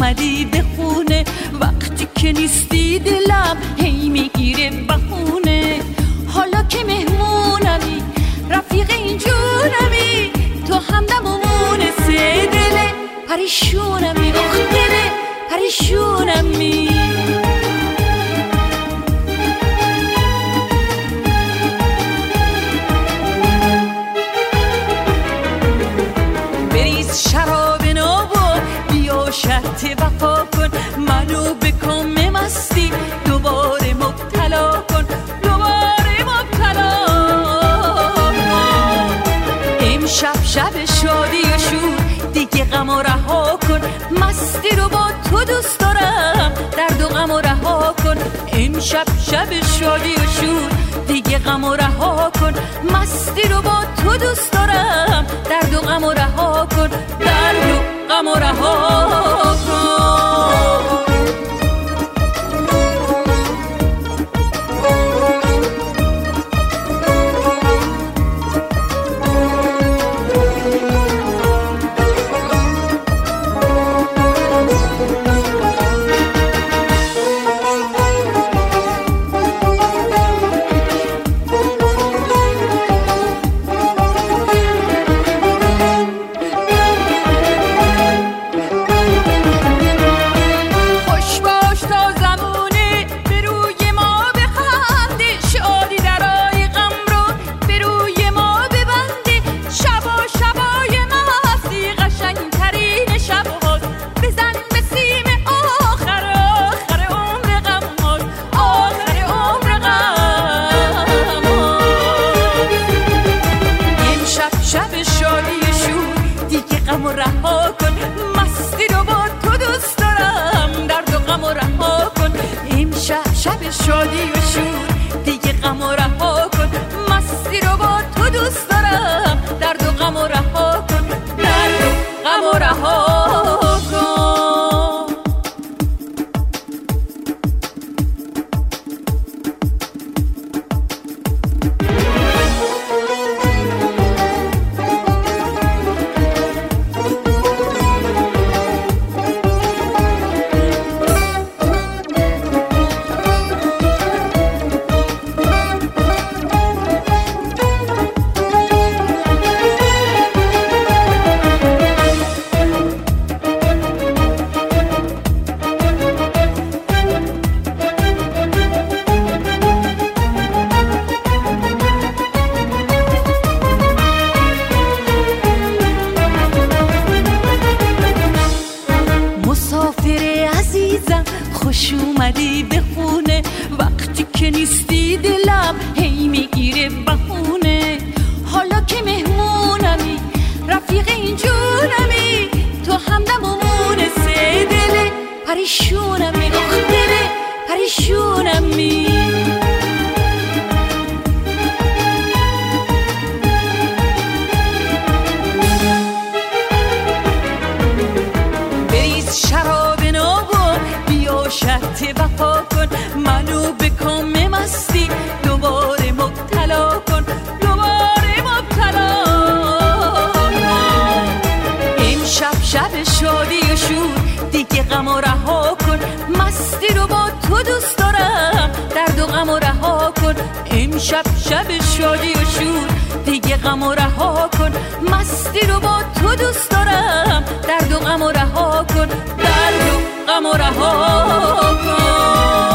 اومدی به خونه، وقتی که نیستی دلم هی میگیره بهونه. حالا که مهمونمی رفیق اینجورمی، تو همدم و مونسه دله پریشونمی، اخ دله پریشونمی. بریز شراب نابو بیا شرط وفا کن، منو به کام مستی دوباره مبتلا کن، دوباره مبتلا کن. امشب شب شادی و شور دیگه غم و رها کن، مستی رو با تو دوست دارم درد و غم و رها کن. امشب شب شادی و شور دیگه غم و رها کن، مستی رو با تو دوست دارم درد و غم و رها کن، درد و غم و رها کن. شادی و شور دیگه غم و رها کن، مستی رو با تو دوست دارم درد و غم و رها کن، درد و غم و رها کن. خوش اومدی به خونه، وقتی که نیستی دلم هی میگیره بهونه. حالا که مهمونمی رفیق اینجورمی، تو همدم و مونسه دله پریشونمی، اخ دله پریشونمی. بریز شراب نابو بیا شرط وفا کن، منو به کام مستی دوباره مبتلا کن، دوباره مبتلا کن. امشب شب شادی و شور دیگه غم و رها کن، مستی رو با تو دوست دارم درد و غم و رها کن. امشب شب شادی و شور دیگه غم و رها کن، مستی رو با تو دوست دارم درد و غم و رها کن، درد و غم و رها کن.